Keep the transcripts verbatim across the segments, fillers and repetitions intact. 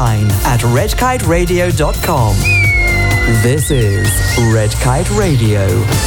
online at red kite radio dot com. This is Red Kite Radio.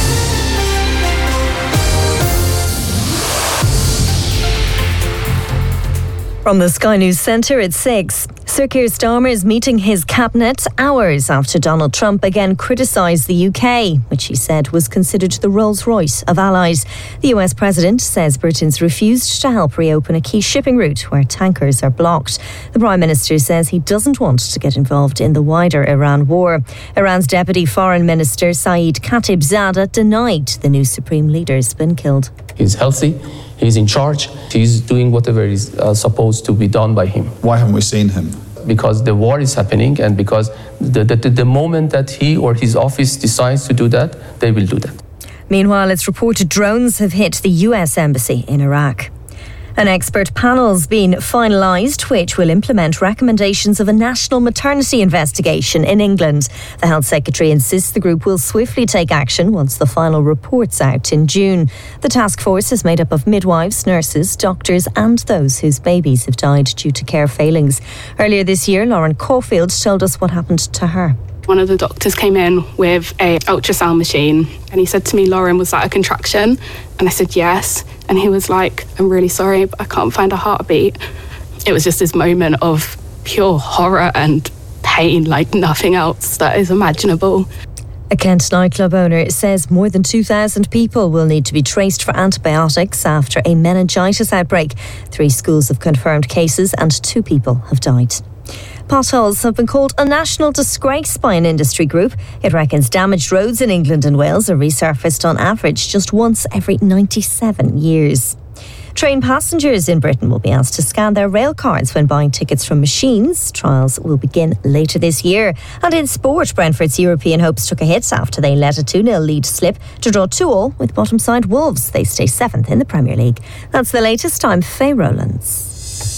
From the Sky News Centre at six. Sir Keir Starmer is meeting his cabinet hours after Donald Trump again criticised the U K, which he said was considered the Rolls-Royce of allies. The U S President says Britain's refused to help reopen a key shipping route where tankers are blocked. The Prime Minister says he doesn't want to get involved in the wider Iran war. Iran's Deputy Foreign Minister Saeed Khatibzadeh denied the new Supreme Leader's been killed. He's healthy. He's in charge. He's doing whatever is uh, supposed to be done by him. Why haven't we seen him? Because the war is happening, and because the, the, the moment that he or his office decides to do that, they will do that. Meanwhile, it's reported drones have hit the U S Embassy in Iraq. An expert panel's been finalised, which will implement recommendations of a national maternity investigation in England. The Health Secretary insists the group will swiftly take action once the final report's out in June. The task force is made up of midwives, nurses, doctors and those whose babies have died due to care failings. Earlier this year, Lauren Caulfield told us what happened to her. One of the doctors came in with a ultrasound machine and he said to me, "Lauren, was that a contraction?" And I said, "Yes." And he was like, "I'm really sorry, but I can't find a heartbeat." It was just this moment of pure horror and pain like nothing else that is imaginable. A Kent nightclub owner says more than two thousand people will need to be traced for antibiotics after a meningitis outbreak. Three schools have confirmed cases and two people have died. Potholes have been called a national disgrace by an industry group. It reckons damaged roads in England and Wales are resurfaced on average just once every ninety-seven years. Train passengers in Britain will be asked to scan their rail cards when buying tickets from machines. Trials will begin later this year. And in sport, Brentford's European hopes took a hit after they let a two nil lead slip to draw two all with bottom side Wolves. They stay seventh in the Premier League. That's the latest. I'm Faye Rowlands.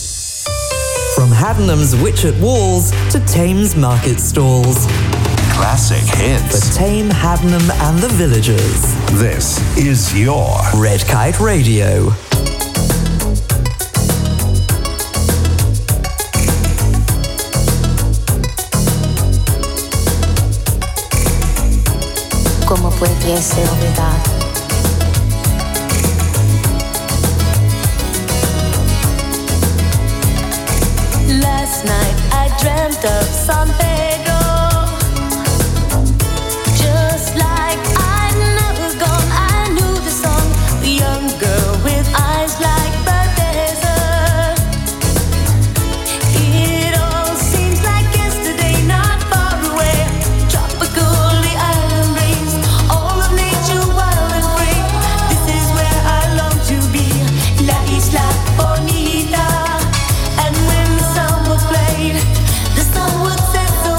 From Haddenham's Witchet Walls to Thames Market Stalls. Classic hits. For Tame, Haddenham and the villagers. This is your Red Kite Radio. ¿Cómo pudiese olvidar? Last night I dreamt of San Pedro, just like I'd never gone. I knew the song, the young girl with eyes like the desert. It all seems like yesterday, not far away. Tropical, the island breeze, all of nature wild and free. This is where I long to be, La Isla Bonita. And when the sun would set so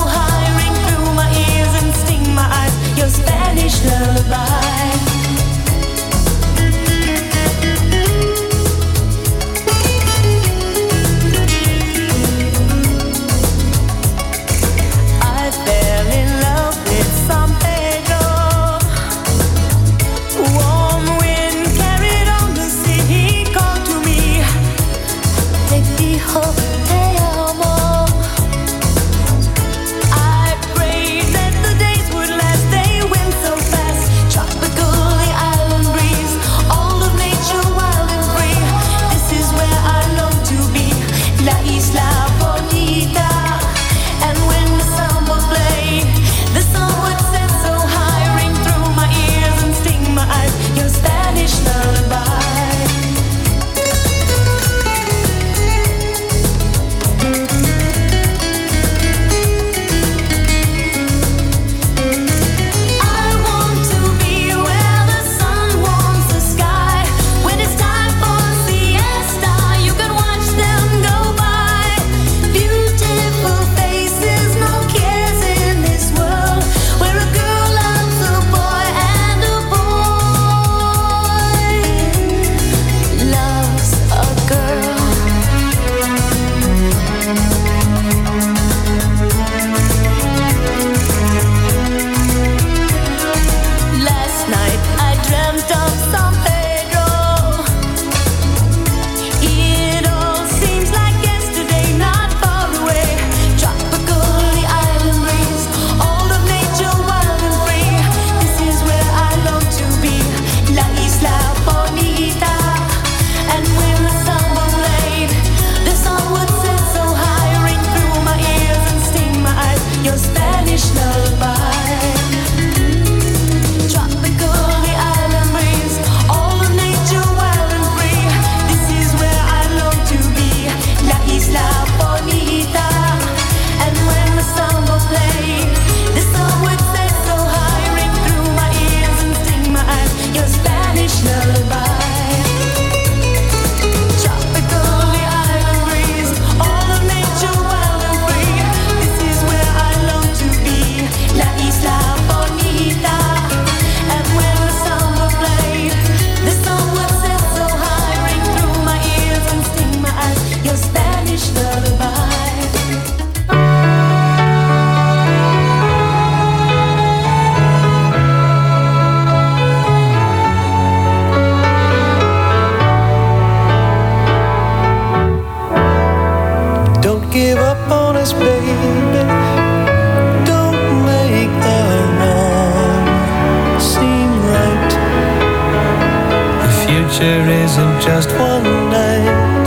honest, baby. Don't make the wrong seem right. The future isn't just one night.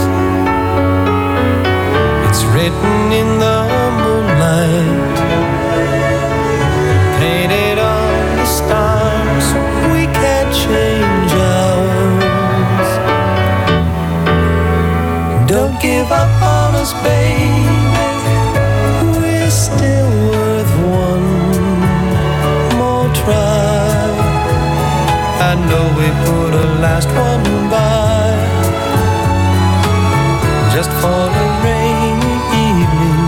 It's written in the moonlight, painted on the stars. We can't change ours. Don't give up on us, baby. We're still worth one more try. I know we put a last one by, just for a rainy evening,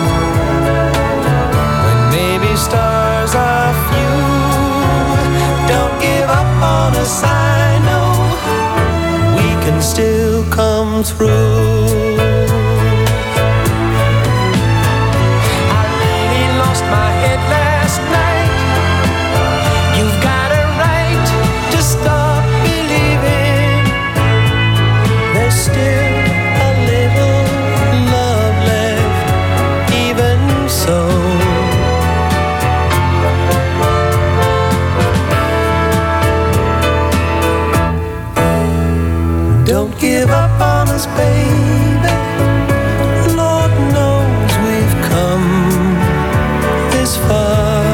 when maybe stars are few. Don't give up on us, I know we can still come through. I really lost my head last night. You've got a right to stop believing. There's still a little love left, even so. Don't give up on us, baby. Lord knows we've come this far.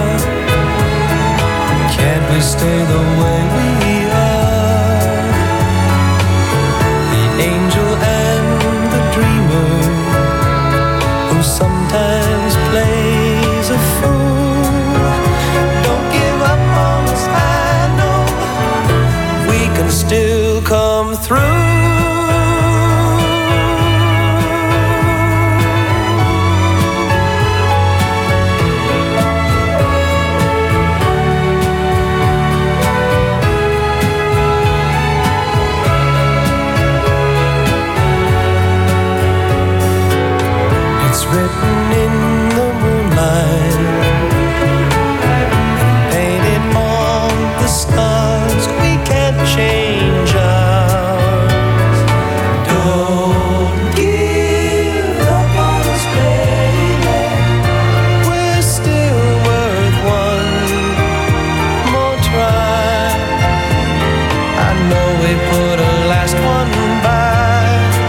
Can't we stay the way we are? The angel and the dreamer, who sometimes plays a fool. Don't give up on us, I know we can still come through. It's written in the moonlight, painted on the stars. We can't change ours. Don't give up on us, baby. We're still worth one more try. I know we put a last one by,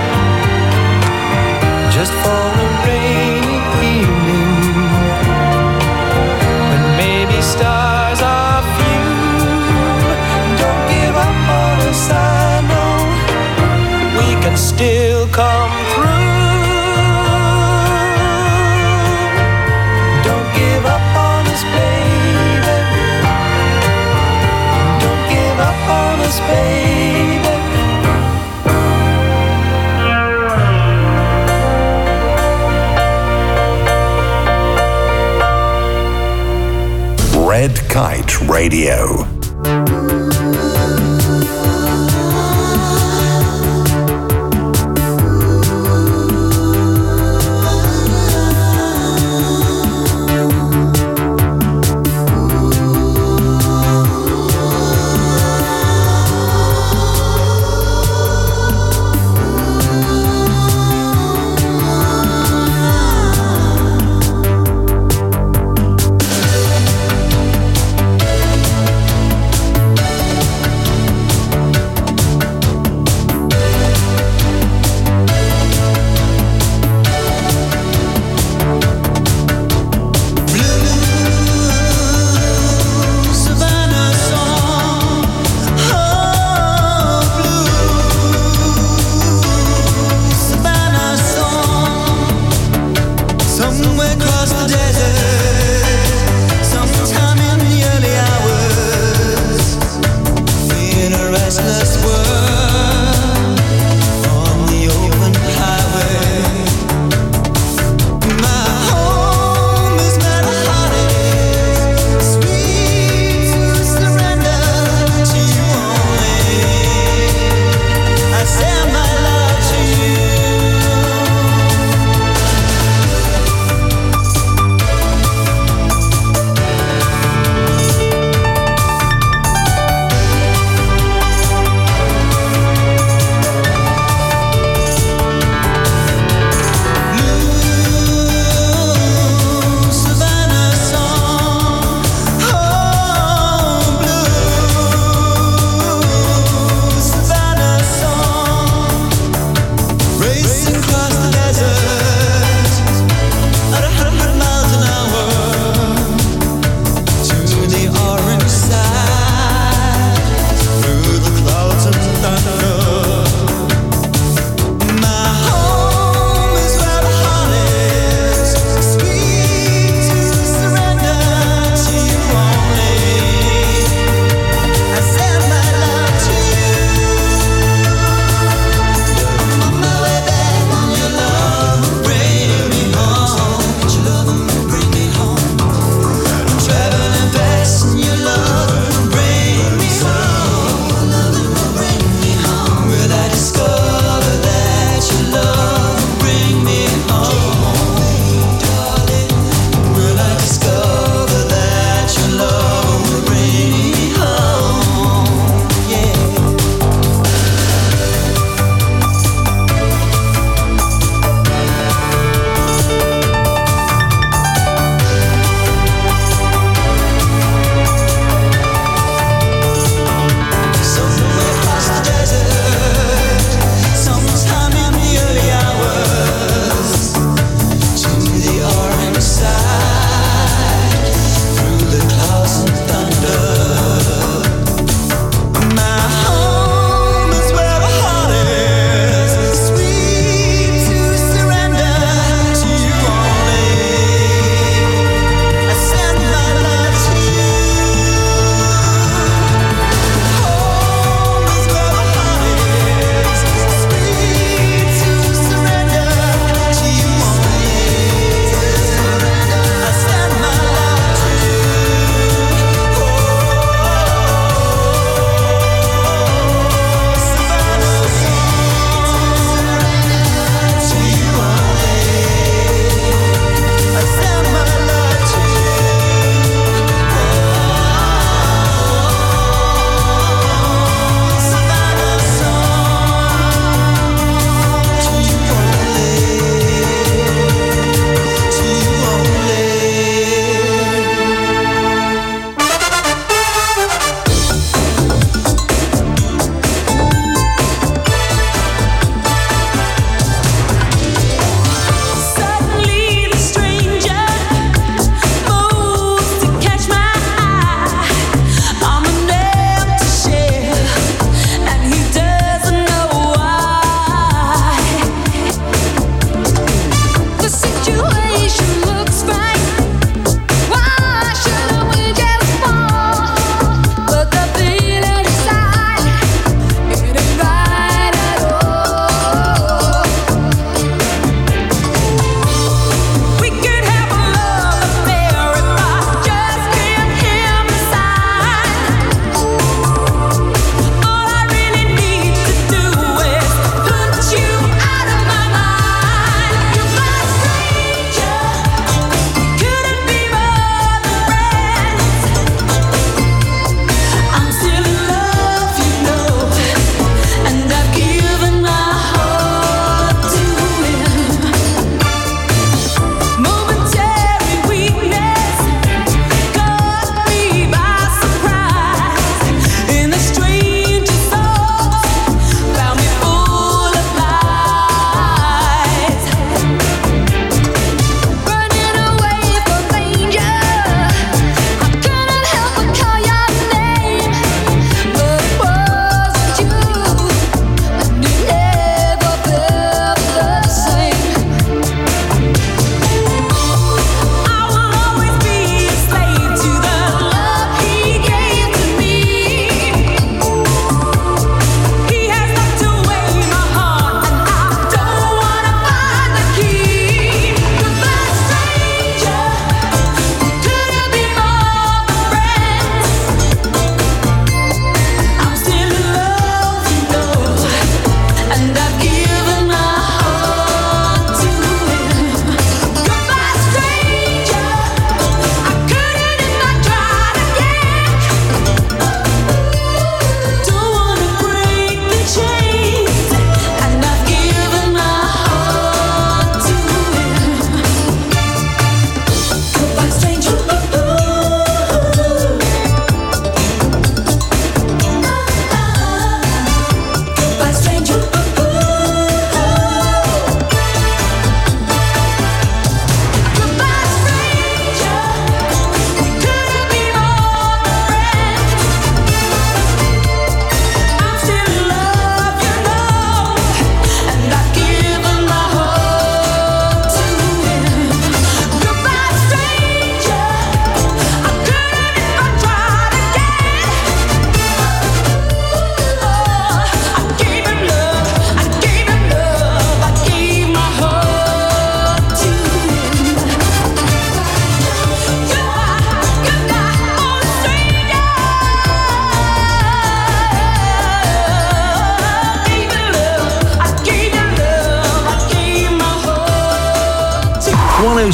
just for a rainy evening, when maybe stars are few. Don't give up on us, I know we can still come through. Don't give up on us, baby. Don't give up on us, baby. Red Kite Radio.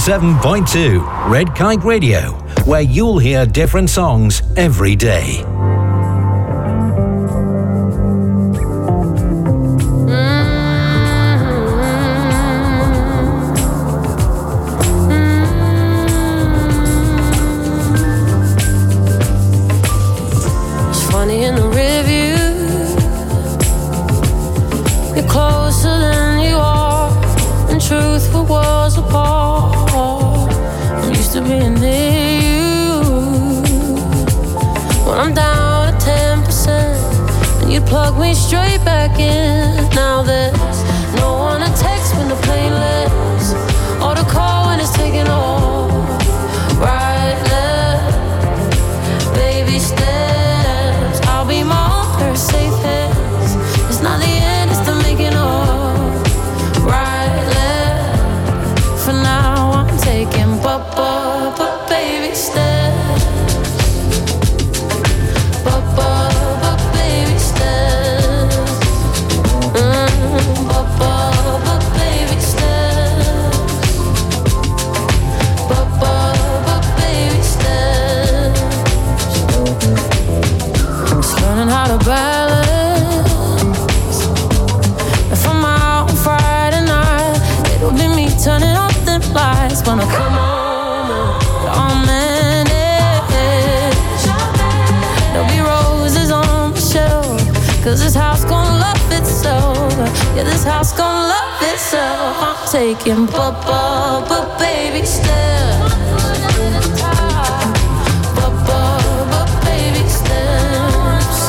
seven point two Red Kite Radio, where you'll hear different songs every day. Plug me straight back in. Now there's no one to text when the plane lands, or to call when it's taking off. Right, left, baby steps. I'll be my own first safe hands. It's not the end, it's the making of. Right, left. For now I'm taking but but but baby steps. Balance. If I'm out on Friday night, it'll be me turning off the lights when I come home. I'm managed. There'll be roses on the shelf, 'cause this house gon' love itself. Yeah, this house gon' love itself. I'm taking but but but baby steps. But but but baby steps.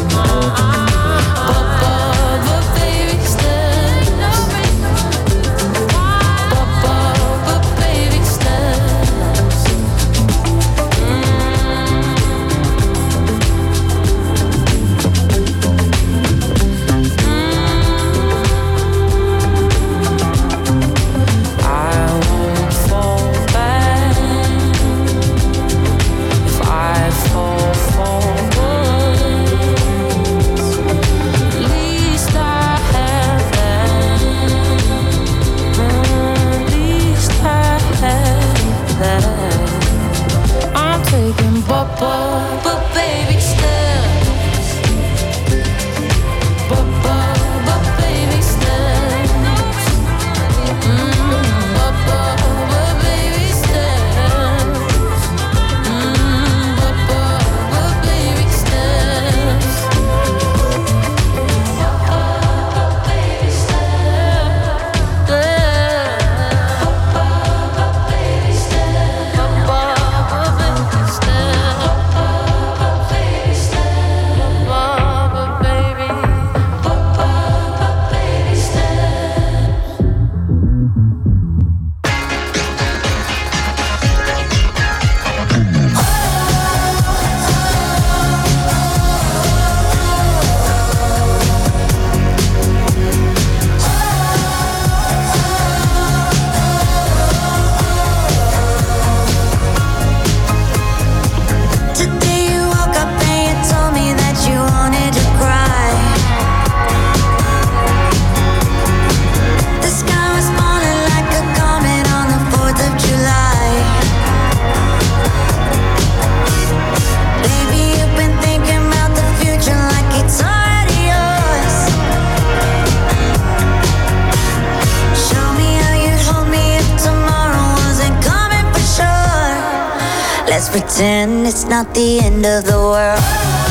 Let's pretend it's not the end of the world.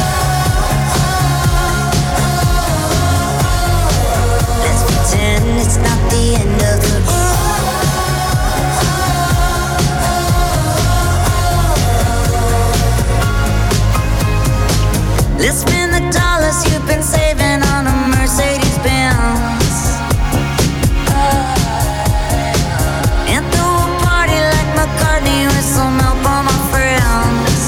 Let's pretend it's not the end of the world. Let's spend the dollars you've been saving on a Mercedes Benz. And throw a party like McCartney with some help on my friends.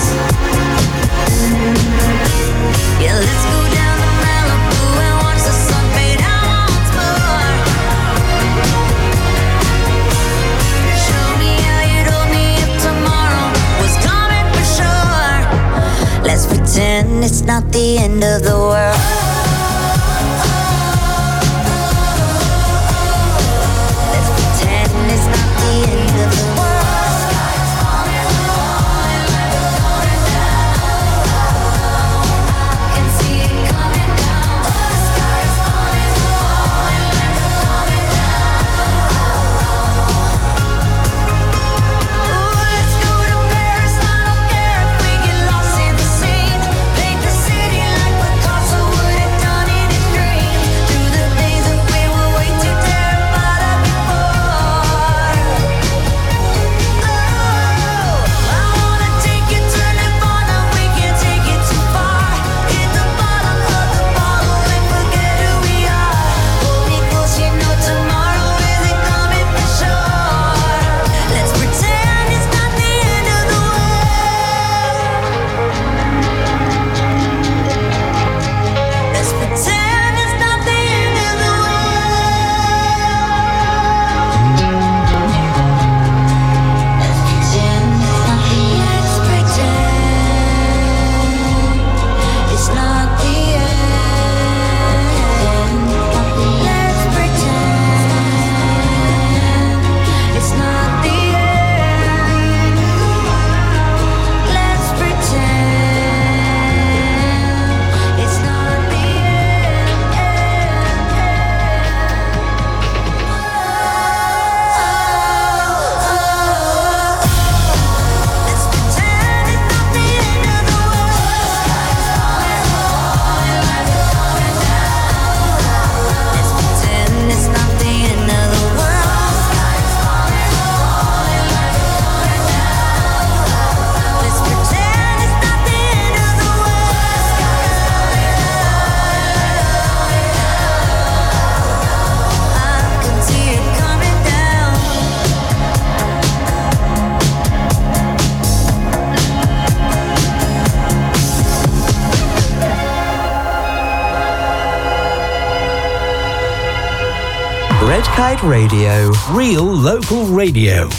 Yeah, let's go down to Malibu and watch the sun fade out once more. Show me how you told me if tomorrow was coming for sure. Let's pretend it's not the end of the world. Let's pretend it's not the end of the world. Kite Radio. Real local radio.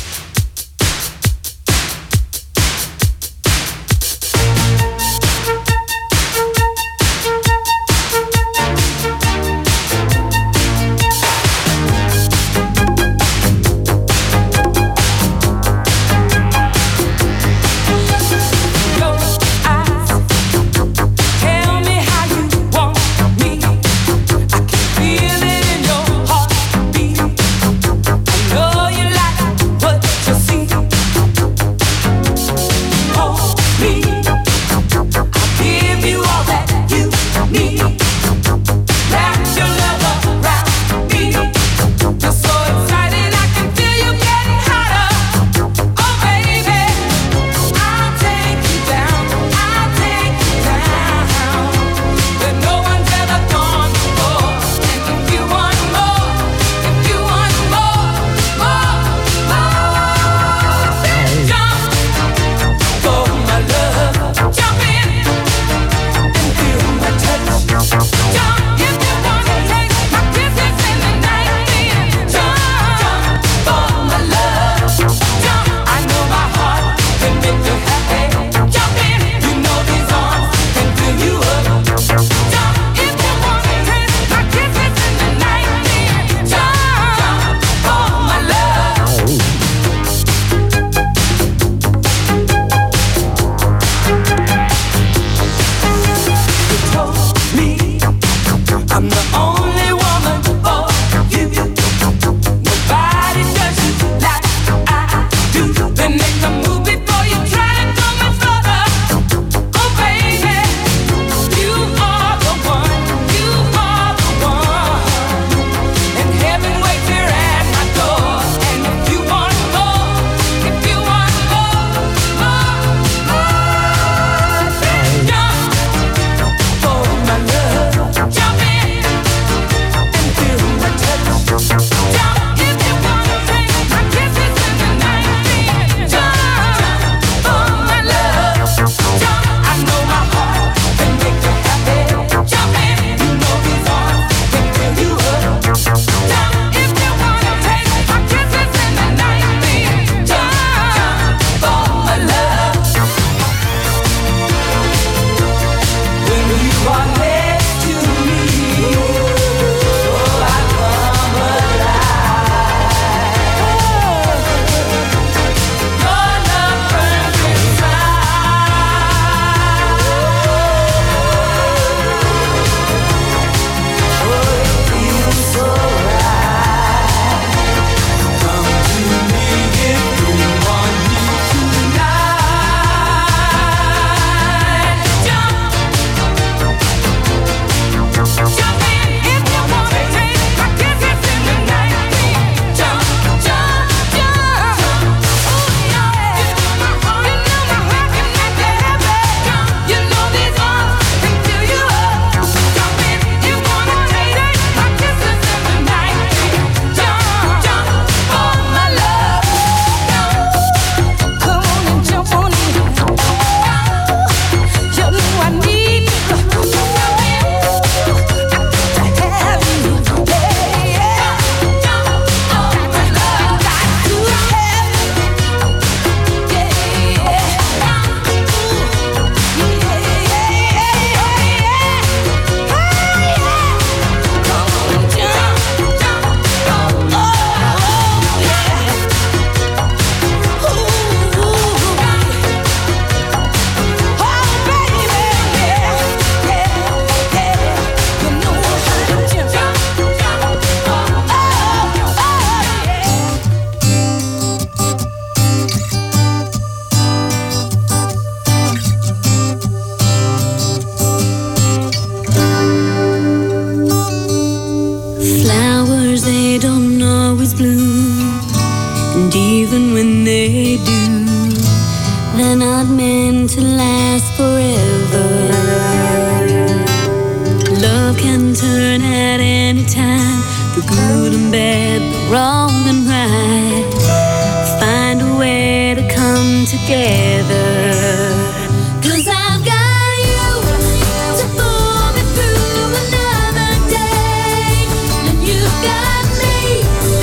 Got me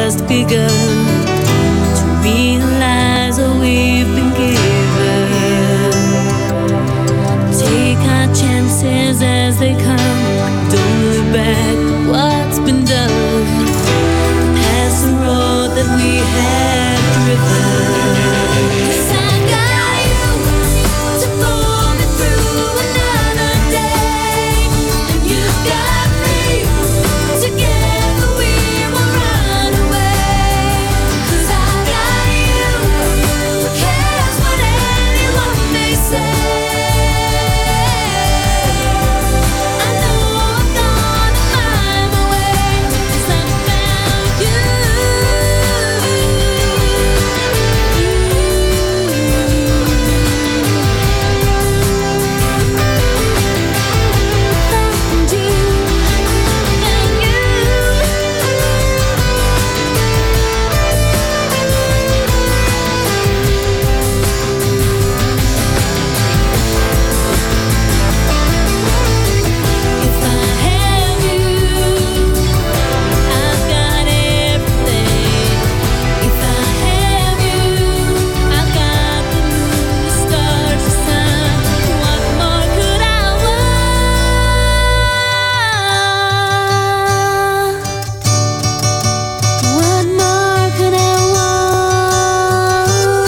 just begun to realize what we've been given. Take our chances as they come. Don't look back at what's been done. Past the road that we had driven. 'Cause I got you to pull me through another day, and you got me. Together we will run away. 'Cause I got you. Who cares what anyone may say? I know I'm gonna find my way. 'Cause I found you. Found you. And you. If I have you, I've got everything. If I have you, I've got the moon, the stars, the sun. What more could I want? What more could I want?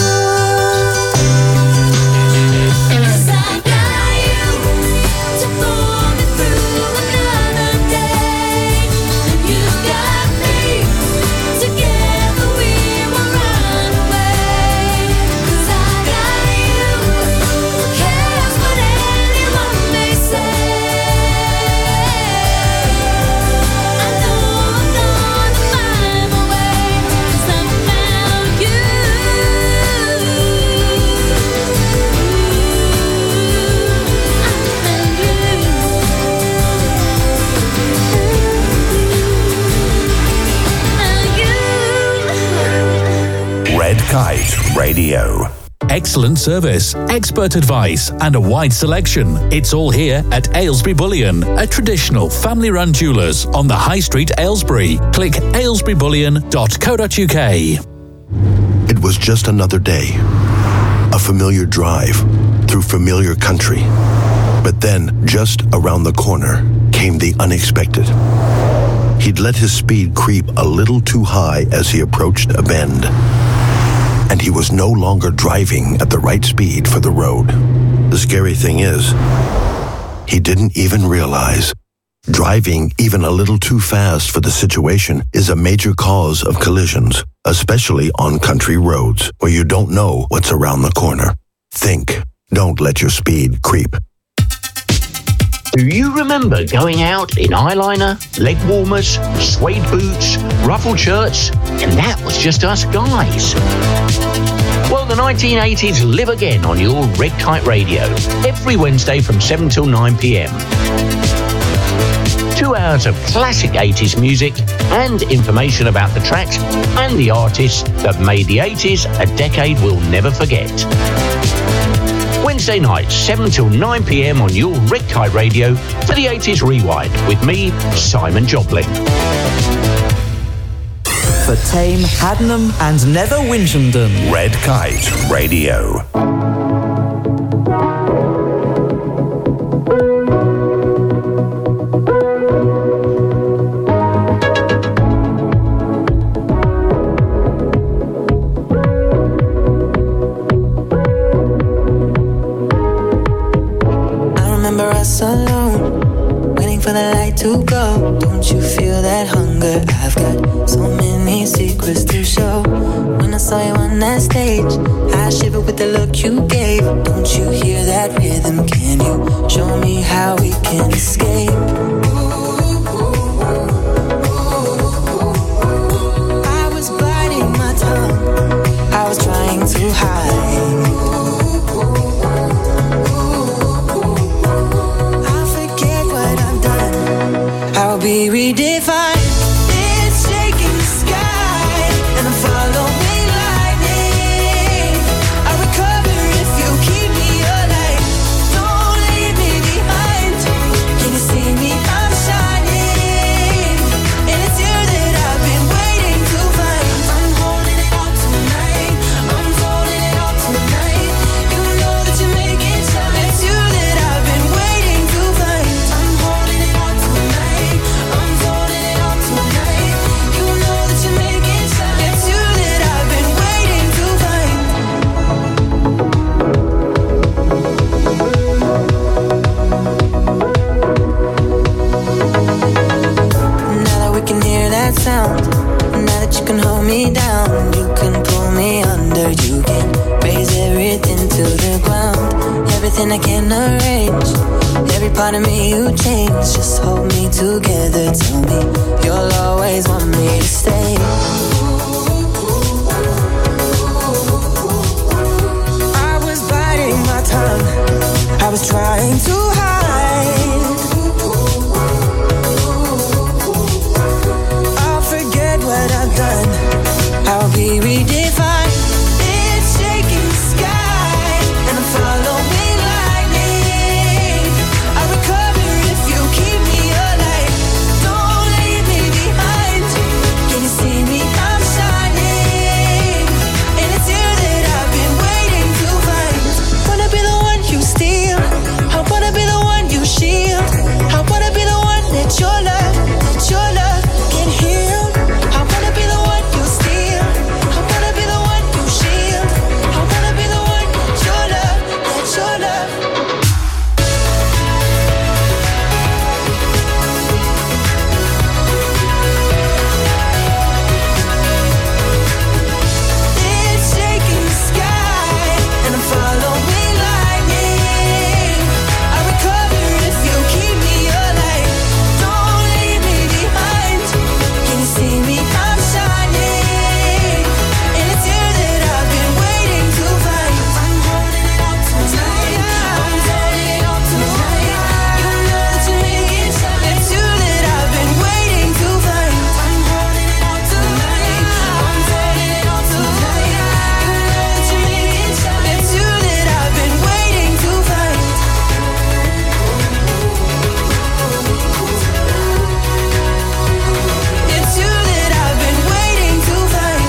'Cause I got you to pull me through another day, and you got me. Together we will run away. 'Cause I got you. Who cares what anyone may say? I know I'm gonna find my way. 'Cause I found you. Red Kite Radio. Excellent service, expert advice, and a wide selection. It's all here at Aylesbury Bullion, a traditional family-run jewellers on the High Street, Aylesbury. Click aylesbury bullion dot co dot uk. It was just another day. A familiar drive through familiar country. But then, just around the corner, came the unexpected. He'd let his speed creep a little too high as he approached a bend. And he was no longer driving at the right speed for the road. The scary thing is, he didn't even realize driving even a little too fast for the situation is a major cause of collisions, especially on country roads where you don't know what's around the corner. Think. Don't let your speed creep. Do you remember going out in eyeliner, leg warmers, suede boots, ruffled shirts, and that was just us guys? Well, the nineteen eighties live again on your Red Kite Radio, every Wednesday from seven till nine p.m. Two hours of classic eighties music and information about the tracks and the artists that made the eighties a decade we'll never forget. Wednesday nights, seven till nine p.m. on your Red Kite Radio for the eighties Rewind with me, Simon Jobling. For Tame, Haddenham and Nether Winchendon. Red Kite Radio. Alone, waiting for the light to go. Don't you feel that hunger? I've got so many secrets to show. When I saw you on that stage, I shivered with the look you gave. Don't you hear that rhythm? Can you show me how we can escape? I was biting my tongue, I was trying to hide. I'll be redefined. It's shaking the sky, and I'm following lightning. I'll recover if you keep me alive. Don't leave me behind. Can you see me? You can hold me down, you can pull me under, you can raise everything to the ground. Everything I can arrange, every part of me you change. Just hold me together, tell me you'll always want me to stay. I was biting my tongue, I was trying to hide. I'll forget what I've done, I'll be redefined. It's shaking the sky, and I'm following lightning. I'll recover if you keep me alive. Don't leave me behind. Can you see me? I'm shining, and it's you that I've been waiting to find. Wanna be the one you steal, I wanna be the one you shield. I wanna be the one that your love, that your love can heal. I wanna be the one you steal, I wanna be the one you shield. I wanna be the one that your love, that your love. It's shaking the sky, and I'm following lightning. I recover if you keep me alive. Don't leave me behind. Can you see me? I'm shining, and it's you that I've been waiting to find. I'm holding it all tonight. I'm holding it all tonight. You know that you make it shine. It's you that I've been waiting to find. I'm holding it all tonight. I'm holding it all tonight. You know that you make it shine. It's you that I've been waiting to find. It's you that I've been waiting to find.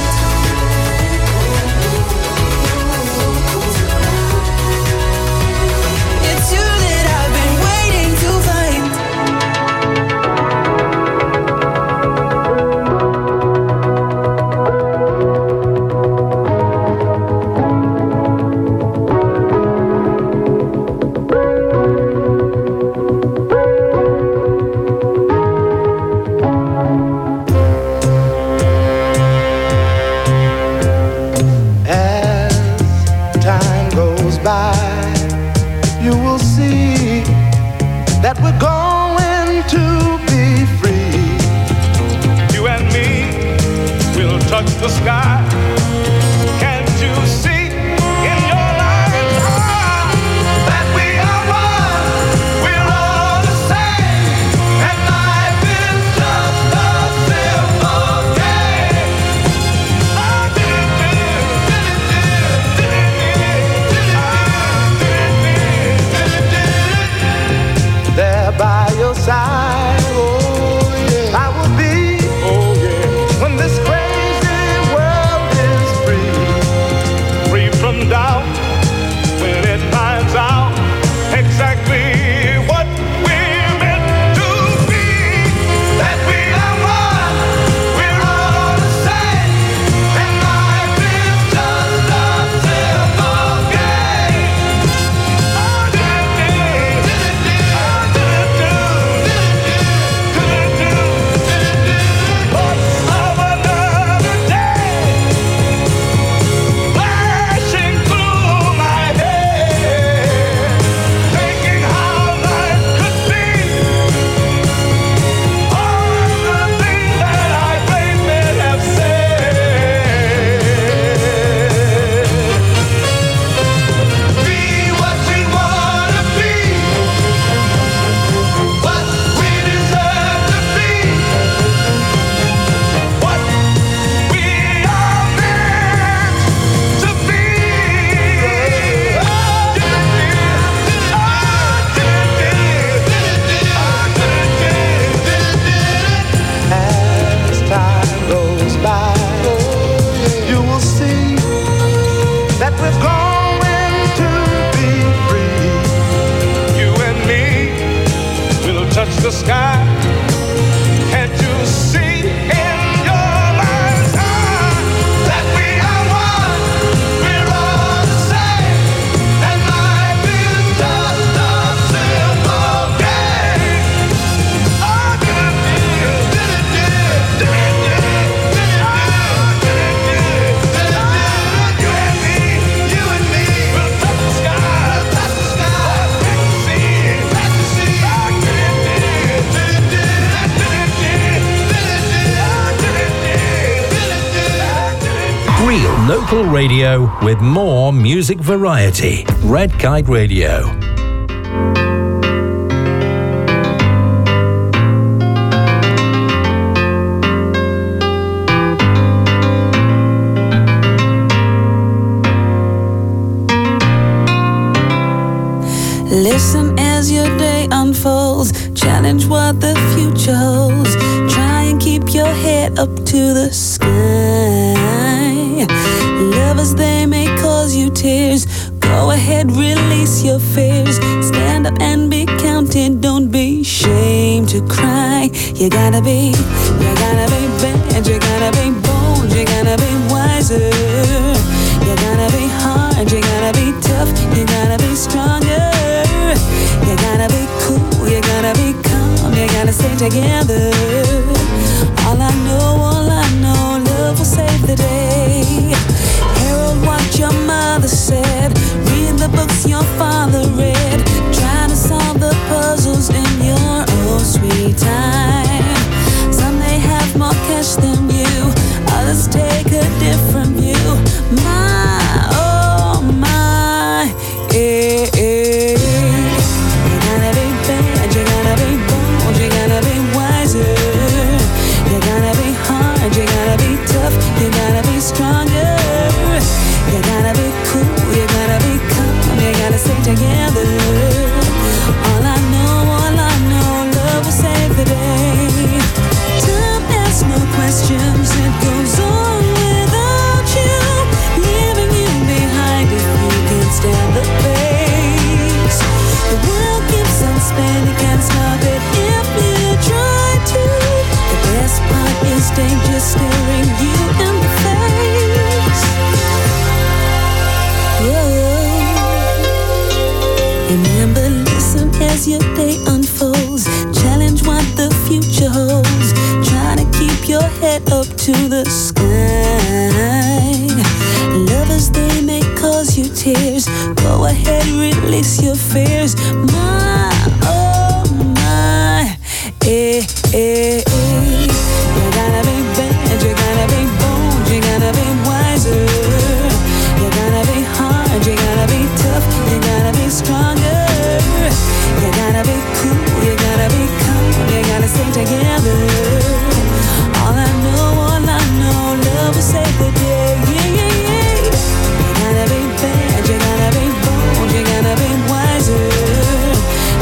It's you that I've been waiting to find. As time goes by, you will see that we're going to be free. You and me will touch the sky. Can't you see in your life's eye that we are one? We're all the same, and life is just a simple game. There by your side, oh yeah, I will be, oh yeah, when this crazy world is free, free from doubt, when it finds out exactly what we're meant to be, that we are one, we're all the same, and life is just a simple game. Flashing through my head, thinking how life could be. All the things that I great men have said. Be what we wanna be, what we deserve to be, what we are meant to be. As time goes by, you will see that we're going to be free. You and me will touch the sky. Can't you see in your mind's eye that we are one? We're all the same, and life is just a simple game. Oh, do-do-do, do-do-do, do-do-do, do-do-do. Real local radio with more music variety. Red Kite Radio. Listen as your day unfolds. Challenge what the future holds. Try and keep your head up to the sky. Lovers, they may cause you tears. Go ahead, release your fears. Stand up and be counted. Don't be ashamed to cry. You gotta be, you gotta be bad. You gotta be bold. You gotta be wiser. You gotta be hard. You gotta be tough. You gotta be stronger. You gotta be cool, you gotta be calm, you gotta stay together. All I know, all I know, love will save the day. Herald what your mother said, read the books your father read, trying to solve the puzzles in your own sweet time. Some may have more cash than you, others take a different view. My, oh my, eh, eh. You gotta be bold, you gotta be wiser. You gotta be hard, you gotta be tough. You gotta be stronger. You gotta be cool, you gotta be calm. You gotta stay together. All I know, all I know, love will save the day. Time asks no questions, it goes on without you, leaving you behind if you can't stand the pace. The world keeps on spinning, can't stop it if you try to. The best part is danger staring you in the face. Whoa. Remember, listen as your day unfolds. Challenge what the future holds. Try to keep your head up to the sky. Lovers, they may cause you tears. Go ahead, release your fears. My, oh my, eh, eh, eh. You gotta be bad, you gotta be bold, you gotta be wiser. You gotta be hard, you gotta be tough, you gotta be stronger. You gotta be cool, you gotta be calm, you gotta stay together. All I know, all I know, love will save the day. Yeah, yeah, yeah. You gotta be bad, you gotta be bold, you gotta be wiser.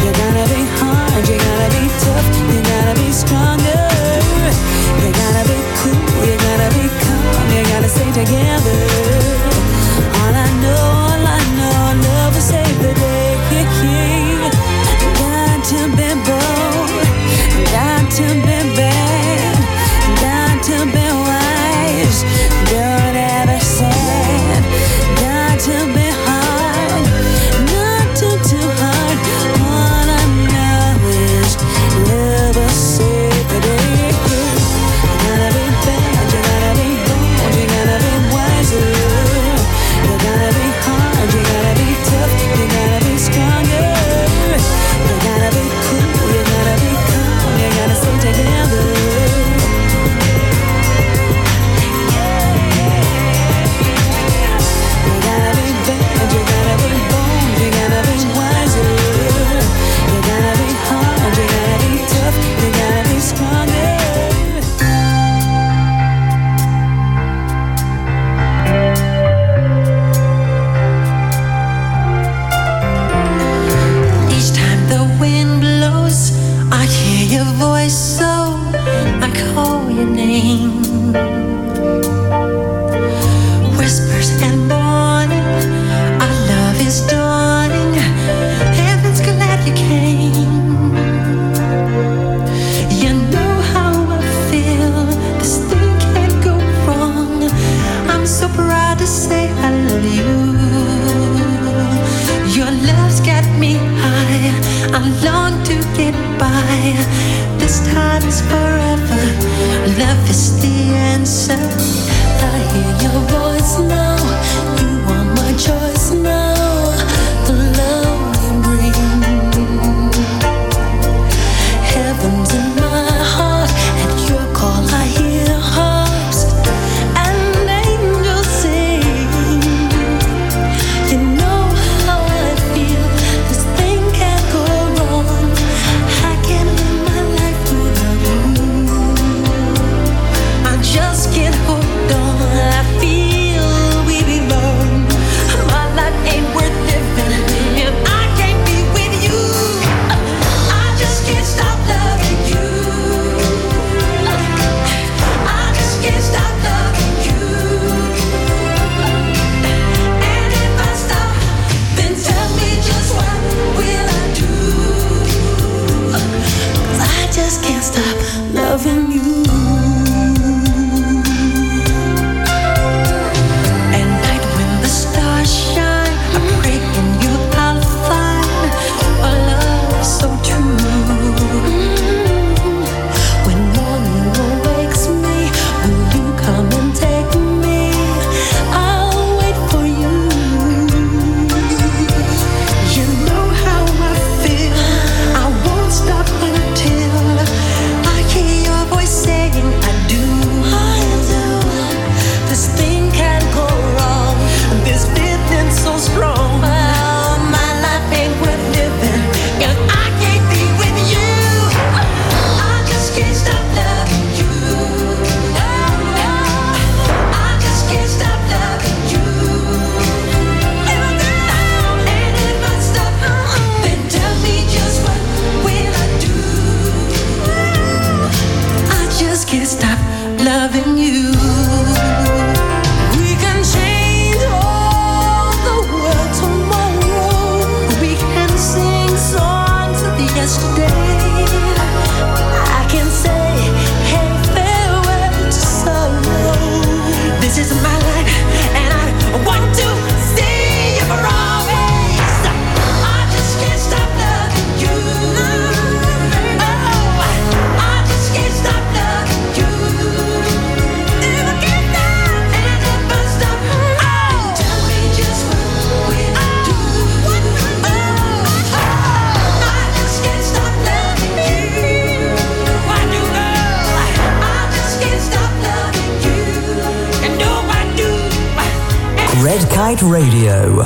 Red Kite Radio.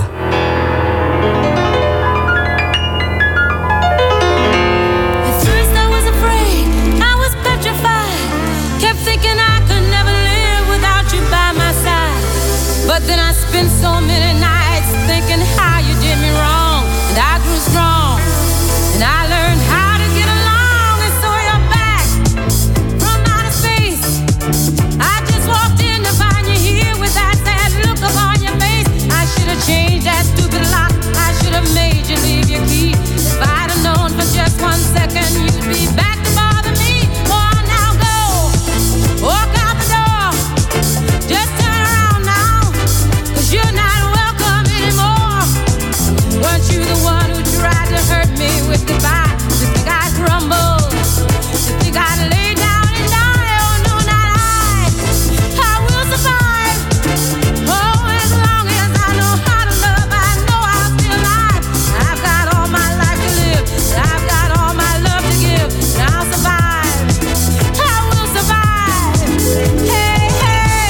At first I was afraid, I was petrified. Kept thinking I could never live without you by my side. But then I spent so many nights thinking how you did me wrong. And I grew strong, and I learned how to get along. And so you're back from outer space. I just walked in to find you here with that sad look upon your face. I should have changed that stupid lock. I should have made you leave your key. If I'd have known for just one second you'd be back to bother me. Oh, now go, walk out the door. Just turn around now, 'cause you're not welcome anymore. Weren't you the one who tried to hurt me with goodbye? You think I'd crumble? You think I'd lay down and die? Oh no, not I. I will survive. Oh, as long as I know how to love, I know I'll be alive. I've got all my life to live, and I've got all my love to give, and I'll survive. I will survive. Hey, hey.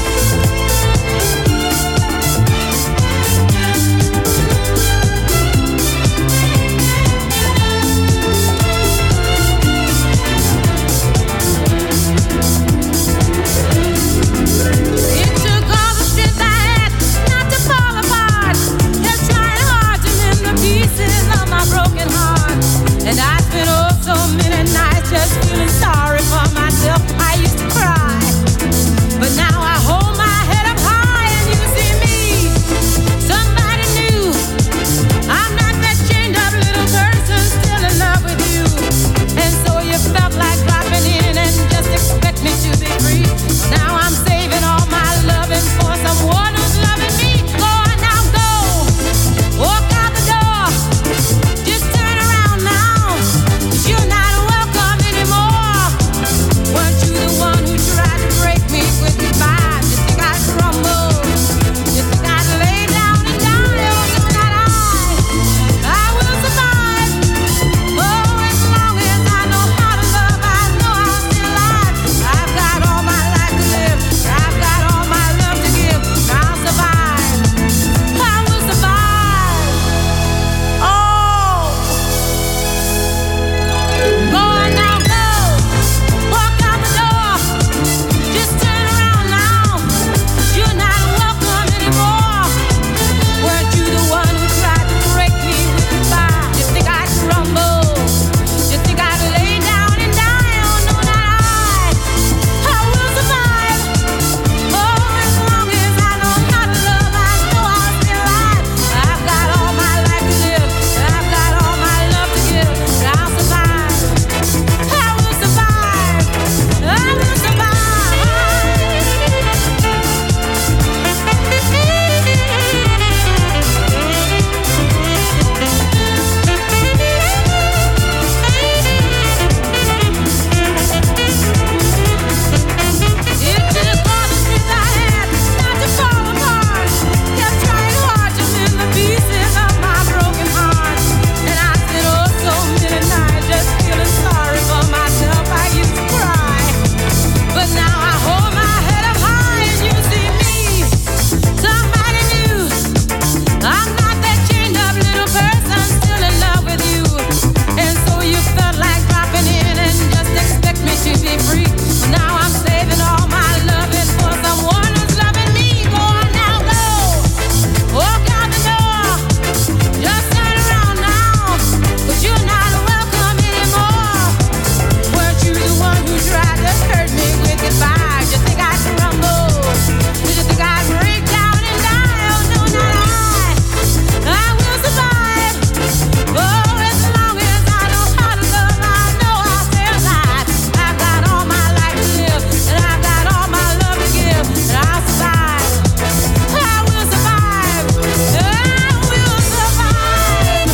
It took all the strength I had not to fall apart. Kept trying hard to mend the pieces of my broken heart. And I spent oh so many nights just feeling sorry for myself. I used to cry, but now I hold my head up high and you see me, somebody new. I'm not that chained up little person still in love with you. And so you felt like dropping in and just expect me to be free. Now I'm saving all my loving for someone who's loving me. Go on now, go, walk out the door. Just turn around now, 'cause you're not welcome anymore. Weren't you the one who tried to break me with goodbye? You think I'd crumble? You think I'd lay down and die? Oh no, not I. I will survive. Oh, as long as I know how to love, I know I'll stay alive. I've got all my life to live, I've got all my love to give, and I'll survive. I will survive. Oh, go on now, go, walk out the door. Just turn around now, 'cause you're not welcome anymore. Weren't you the one who tried to break me with goodbye? You think I'd crumble? You think I'd lay down and die? Oh no, not I. I will survive. Oh, as long as I know how to love, I know I'll stay alive. I've got all my life to live, I've got all my love to give, and I'll survive. I will survive. I will survive. It took all the strength I had not to fall apart. Kept trying hard to mend the pieces of my broken heart. And I spent oh so many nights just feeling sorry for myself. I used to cry, but now I hold my head up high and you see me, somebody new. I'm not that chained up little person still in love with you. And so you felt like dropping in and just expect me to be free. Now I'm saving all my loving for someone who's loving me. Go on now, go, walk out the door. Just turn around now, 'cause you're not welcome anymore. Weren't you the one who tried to hurt me with goodbye? You think I'd crumble? Did you think I'd break down and die? Oh no, not I. I will survive. Oh, as long as I know how to love, I know I'll stay alive. I've got all my life to live, and I've got all my love to give, and I'll survive. I will survive. I will survive.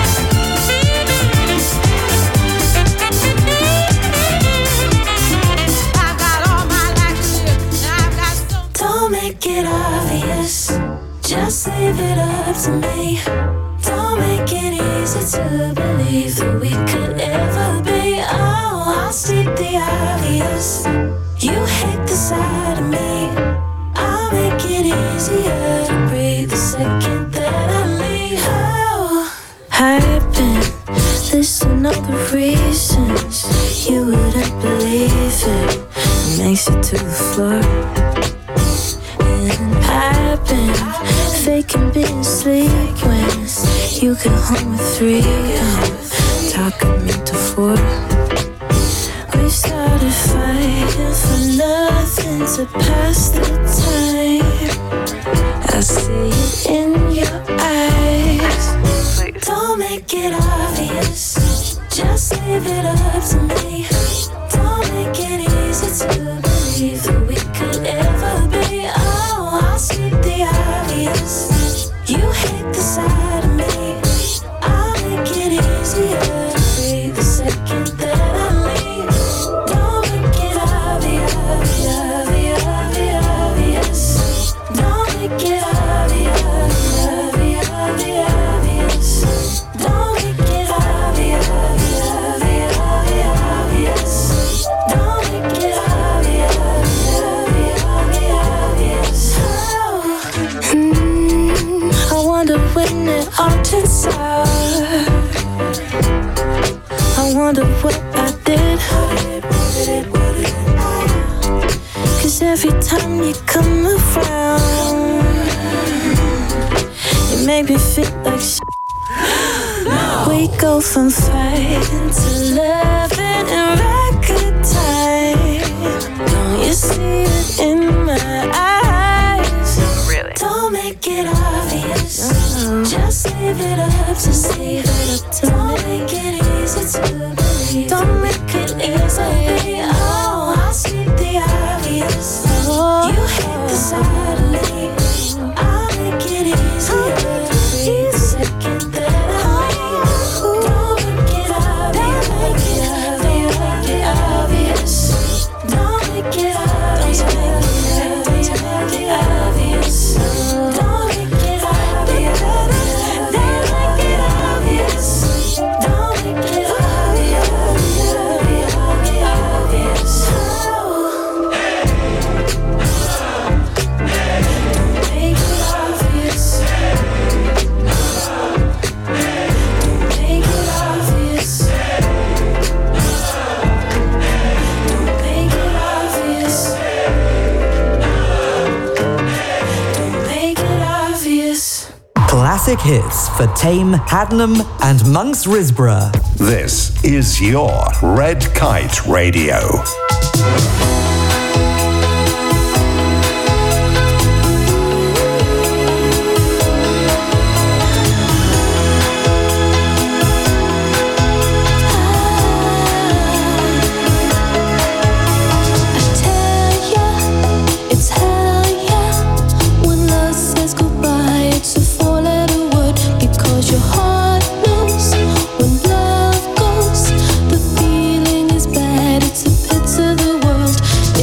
I've got all my life to live, and I've got so. Don't make it obvious, just leave it up to me. Don't make it easy to believe that we could ever be. Oh, I'll state the obvious. You hate the side of me. I'll make it easier to and faking being asleep when you get home at three. Talking me to four. We started fighting for nothing to pass the time. I see it in your eyes. Don't make it obvious. Just leave it up to me. Don't make it easy to believe that we could ever be. Oh, I'll see the obvious. You hate the side of me. I'll make it easier to breathe the second that I leave. Don't make it obvious, obvious, obvious, obvious. Don't make it obvious, obvious, obvious, obvious. Don't make it obvious, obvious, obvious, obvious. Don't make it obvious, obvious, obvious, obvious. Oh. Mm, I wonder when it all turns out. I wonder what I did. Cause every time you come around, you make me feel like shit. We go from fighting to loving in record time. Don't you see it in my eyes? Really? Don't make it obvious. No. Just leave it up to see. Don't make it easy to believe. Don't make it easy. Oh, I see the obvious. Oh, you hate the side of me. I'll make it easier to breathe the second that I leave. Don't make it obvious. Make it obvious. Don't make it obvious. Don't make it obvious. Don't make it obvious. Don't make it obvious. Don't make it obvious. Obvious. Oh. Don't make it obvious. Don't make it obvious. Don't make it obvious. Don't make it obvious. Classic hits for Tame, Hadnam and Monks Risborough. This is your Red Kite Radio. It's hell yeah. When love says goodbye, it's a four-letter word. Because your heart knows when love goes, the feeling is bad. It's a pit to the world.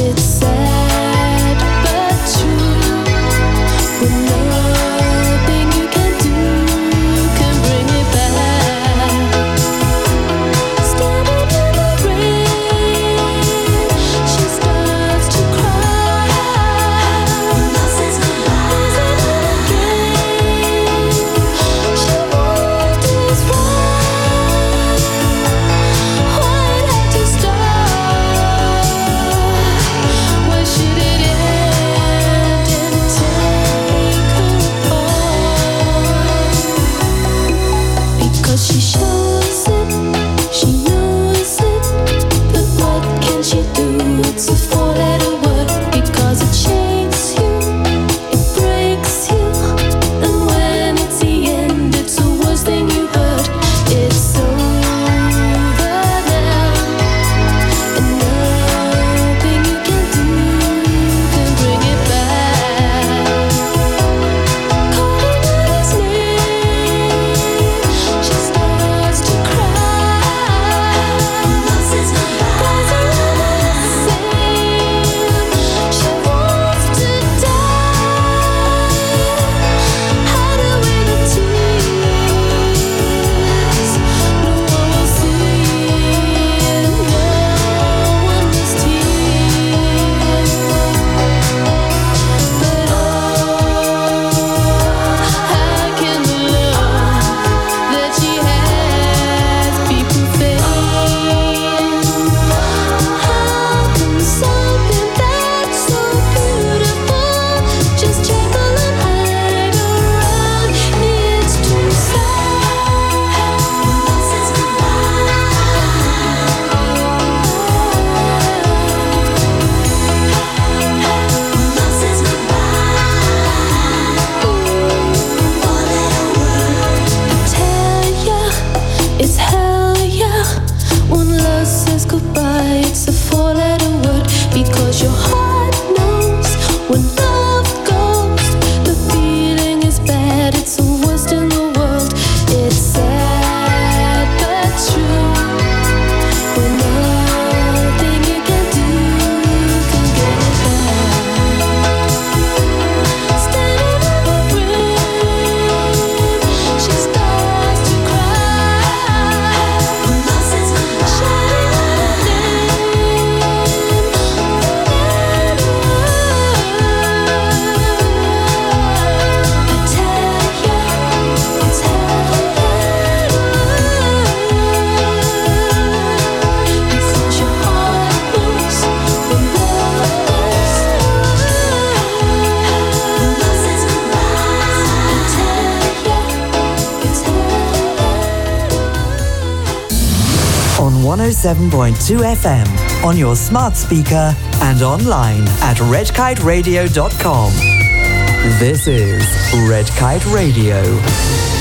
ninety-seven point two F M on your smart speaker and online at red kite radio dot com. This is Red Kite Radio.